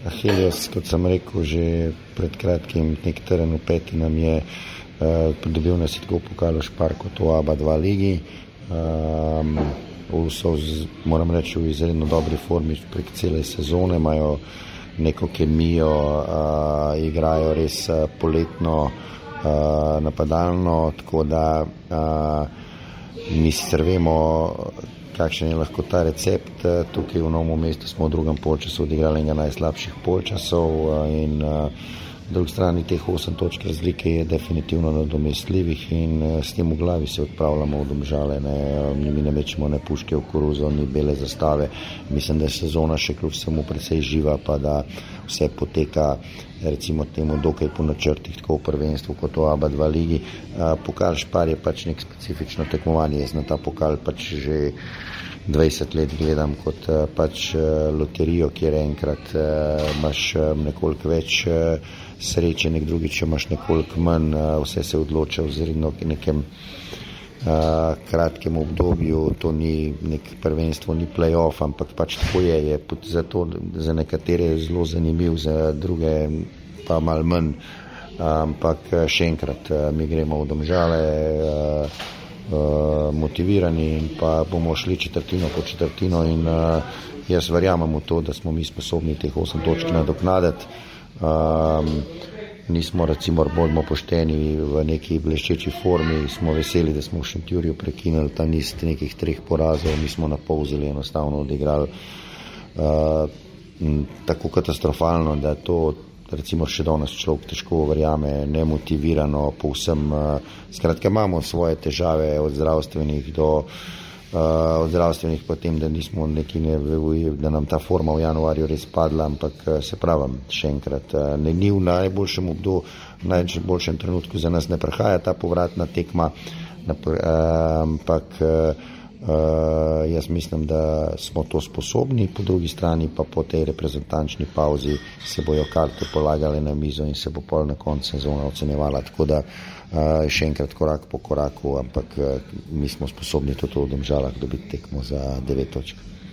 Helios, kot sem rekel, že pred kratkim nek teren v peti nam je dobil nas je tako pokalo Šparko, to ABA 2 ligi. So, moram reči, v izredno dobri formi prek cele sezone, imajo neko kemijo, igrajo res poletno, napadalno, tako da mi sicer vemo, kakšen je lahko ta recept. Tukaj v Novem mestu smo v drugem polčasu odigrali enega najslabših polčasov in drugi strani teh 8 točk razlike je definitivno nadomestljivih in s tem v glavi se odpravljamo v Domžale. Mi ne mečemo ne puške v koruzo, ni bele zastave. Mislim, da je sezona še kljub vsemu precej živa, pa da vse poteka recimo temu dokaj po načrtih, tako v prvenstvu kot v ABA 2 ligi. Pokal Špar je pač nek specifično tekmovanje. Jaz na ta pokal pač že 20 let gledam kot pač loterijo, kjer enkrat imaš nekoliko več sreče, nek drugič imaš nekoliko manj, vse se odloča v nekem kratkem obdobju, to ni nek prvenstvo, ni play-off, ampak pač tako je zato za nekatere zelo zanimiv, za druge pa malo manj, ampak še enkrat, mi gremo v Domžale motivirani in pa bomo šli četrtino po četrtino in jaz verjamem v to, da smo mi sposobni teh 8 točk nadoknaditi. Nismo recimo boljmo pošteni v neki bleščeči formi, smo veseli, da smo v Šentjurju prekinili ta niz nekih 3 porazov, mi smo napolzili, enostavno odigrali tako katastrofalno, da to recimo še danes človek težko verjame, nemotivirano, povsem, skratka imamo svoje težave od zdravstvenih potem, da nismo neki da nam ta forma v januarju res padla, ampak se pravim, še enkrat, ni v najboljšem obdobju, v najboljšem trenutku za nas ne prihaja ta povratna tekma, ampak jaz mislim, da smo to sposobni, po drugi strani pa po tej reprezentančni pauzi se bojo karte polagale na mizo in se bo pol na koncu sezona ocenjevala, tako da še enkrat korak po koraku, ampak mi smo sposobni tudi v Domžalah dobiti tekmo za 9 točk.